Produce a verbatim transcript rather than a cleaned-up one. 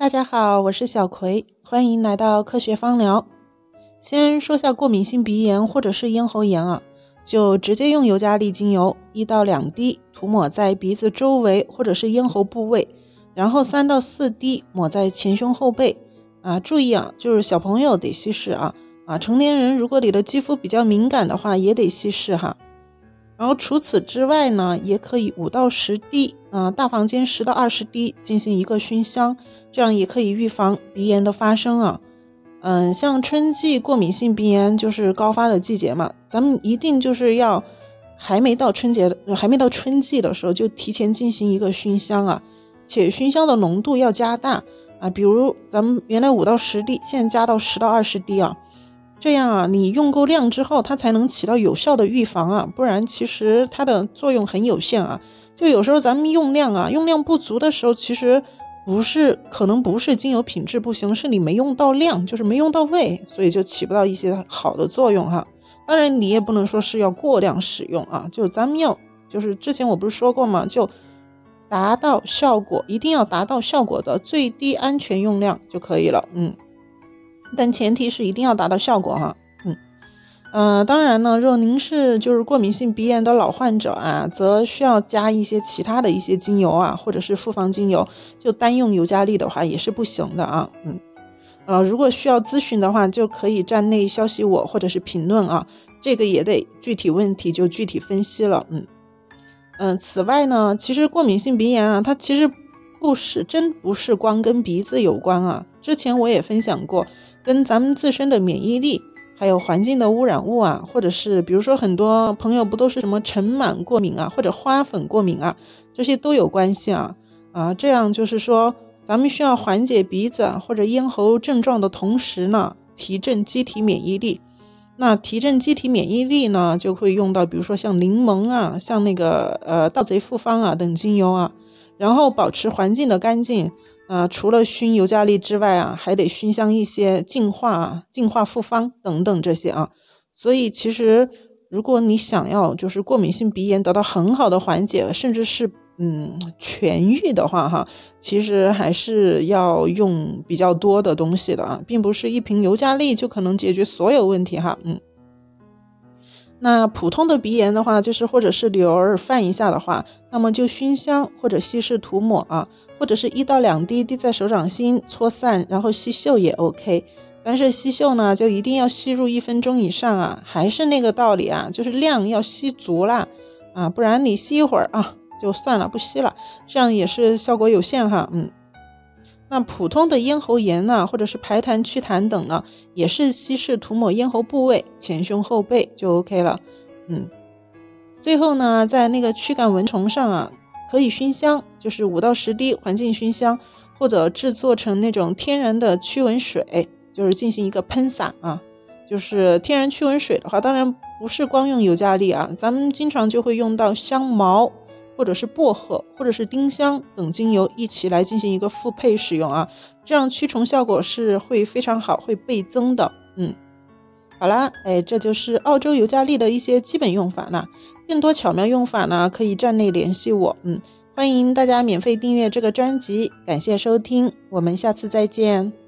大家好，我是小葵，欢迎来到科学芳疗。先说下过敏性鼻炎或者是咽喉炎啊，就直接用尤加利精油一到两滴涂抹在鼻子周围或者是咽喉部位，然后三到四滴抹在前胸后背啊。注意啊，就是小朋友得稀释啊啊，成年人如果你的肌肤比较敏感的话，也得稀释哈。然后除此之外呢，也可以五到十滴啊、呃，大房间十到二十滴进行一个熏香，这样也可以预防鼻炎的发生啊。嗯，像春季过敏性鼻炎就是高发的季节嘛，咱们一定就是要还没到春节还没到春季的时候就提前进行一个熏香啊，且熏香的浓度要加大啊，比如咱们原来五到十滴，现在加到十到二十滴啊。这样啊，你用够量之后，它才能起到有效的预防啊，不然其实它的作用很有限啊。就有时候咱们用量啊，用量不足的时候，其实不是可能不是精油品质不行，是你没用到量，就是没用到位，所以就起不到一些好的作用哈。当然你也不能说是要过量使用啊，就咱们要就是之前我不是说过吗？就达到效果，一定要达到效果的最低安全用量就可以了，嗯。但前提是一定要达到效果哈，嗯，呃，当然呢，若您是就是过敏性鼻炎的老患者啊，则需要加一些其他的一些精油啊，或者是复方精油，就单用尤加利的话也是不行的啊，嗯，呃，如果需要咨询的话，就可以站内消息我或者是评论啊，这个也得具体问题就具体分析了，嗯，嗯、呃，此外呢，其实过敏性鼻炎啊，它其实不是真不是光跟鼻子有关啊，之前我也分享过。跟咱们自身的免疫力还有环境的污染物啊，或者是比如说很多朋友不都是什么尘螨过敏啊或者花粉过敏啊，这些都有关系啊啊，这样就是说咱们需要缓解鼻子或者咽喉症状的同时呢，提振机体免疫力。那提振机体免疫力呢，就会用到比如说像柠檬啊，像那个呃盗贼复方啊等精油啊，然后保持环境的干净。呃，除了熏尤加利之外啊，还得熏香一些净化啊、净化复方等等这些啊。所以其实如果你想要就是过敏性鼻炎得到很好的缓解，甚至是嗯痊愈的话哈，其实还是要用比较多的东西的啊，并不是一瓶尤加利就可能解决所有问题哈，嗯。那普通的鼻炎的话，就是或者是偶尔犯一下的话，那么就熏香或者稀释涂抹啊，或者是一到两滴滴在手掌心搓散，然后吸嗅也 OK。但是吸嗅呢，就一定要吸入一分钟以上啊，还是那个道理啊，就是量要吸足啦啊，不然你吸一会儿啊就算了，不吸了，这样也是效果有限哈，嗯。那普通的咽喉炎呢，或者是排痰祛痰等呢，也是稀释涂抹咽喉部位、前胸后背就 OK 了。嗯，最后呢，在那个驱赶蚊虫上啊，可以熏香，就是五到十滴环境熏香，或者制作成那种天然的驱蚊水，就是进行一个喷洒啊。就是天然驱蚊水的话，当然不是光用尤加利啊，咱们经常就会用到香茅。或者是薄荷或者是丁香等精油一起来进行一个复配使用啊，这样驱虫效果是会非常好，会倍增的。嗯，好啦，哎，这就是澳洲尤加利的一些基本用法呢。更多巧妙用法呢，可以站内联系我。嗯，欢迎大家免费订阅这个专辑，感谢收听，我们下次再见。